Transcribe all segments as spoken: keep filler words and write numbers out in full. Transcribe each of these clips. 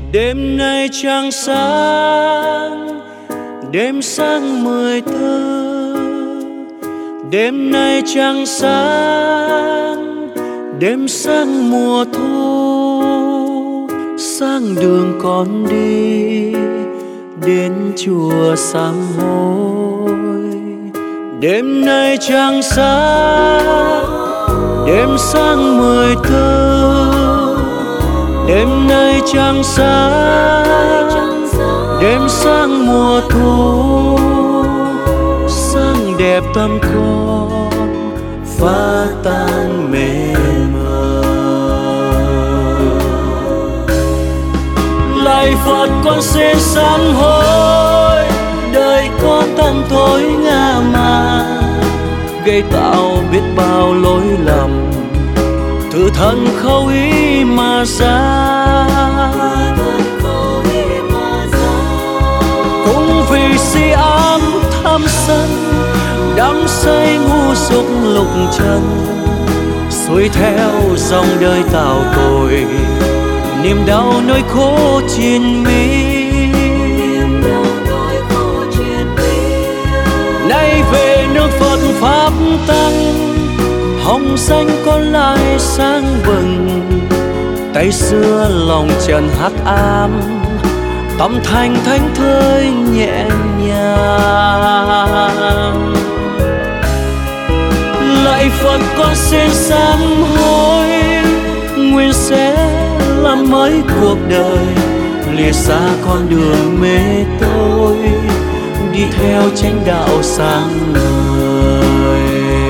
Đêm nay trăng sáng, đêm sáng mười tư. Đêm nay trăng sáng, đêm sáng mùa thu. Sang đường con đi đến chùa sám hối. Đêm nay trăng sáng, đêm sáng mười tư. Đêm nay trăng sáng, đêm sáng mùa thu. Sáng đẹp tâm con phá tan mê mờ. Lạy Phật con xin sám hối, đời con tâm tối ngã mạn, gây tạo biết bao lỗi lầm, tự thân khẩu ý mà ra. Cũng vì si ám tham sân, đắm say ngu dục lục trần, xuôi theo dòng đời tạo tội, niềm đau nỗi khổ triền miên. Nay về nước Phật pháp tăng, hồng danh con lại sáng bừng. Tay xưa lòng trần hắc ám, tâm thành thánh thơi nhẹ nhàng. Lạy Phật con xin sám hối, nguyện sẽ làm mới cuộc đời, lìa xa con đường mê tối, đi theo chánh đạo sáng ngời.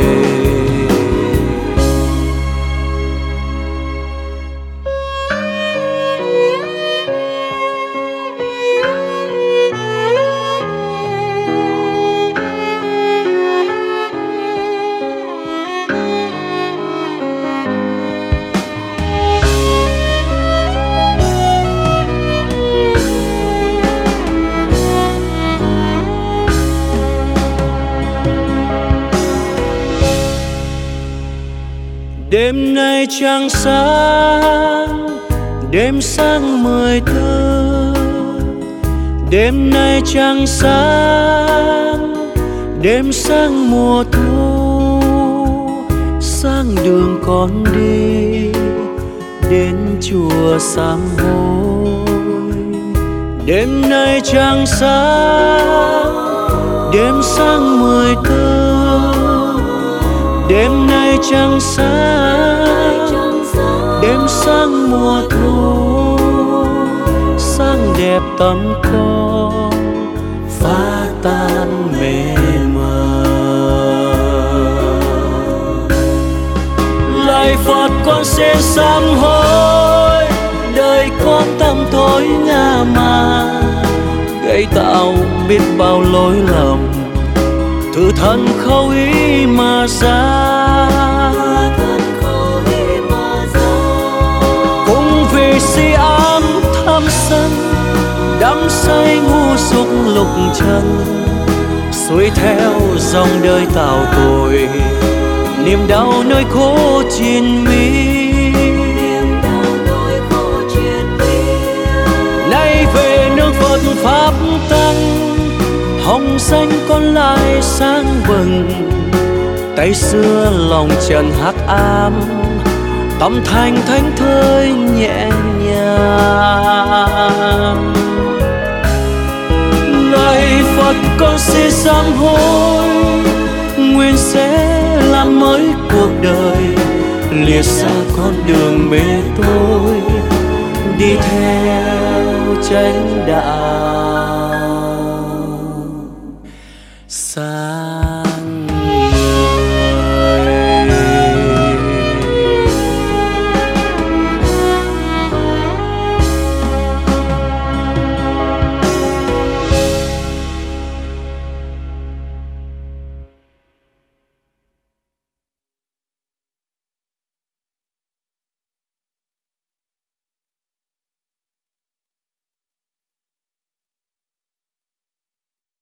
Đêm nay trăng sáng, đêm sáng mười tư. Đêm nay trăng sáng, đêm sáng mùa thu. Sang đường con đi đến chùa sám hối. Đêm nay trăng sáng, đêm sáng mười tư. Đêm nay trăng sáng, đêm sáng mùa thu. Sáng đẹp tâm con phá tan mê mờ. Lạy Phật con xin sám hối, đời con tâm tối ngã mạn, gây tạo biết bao lỗi lầm, tự thân khẩu ý mà ra. Cũng vì si ám tham sân, đắm say ngu dục lục trần, xuôi theo dòng đời tạo tội, niềm đau nỗi khổ triền miên. Nay về nước Phật pháp tăng, hồng danh con lại sáng bừng. Tay xưa lòng trần hắc ám, tâm thành thánh thơi nhẹ nhàng. Lạy Phật con xin sám hối, nguyện sẽ làm mới cuộc đời, lìa xa con đường mê tối, đi theo chánh đạo.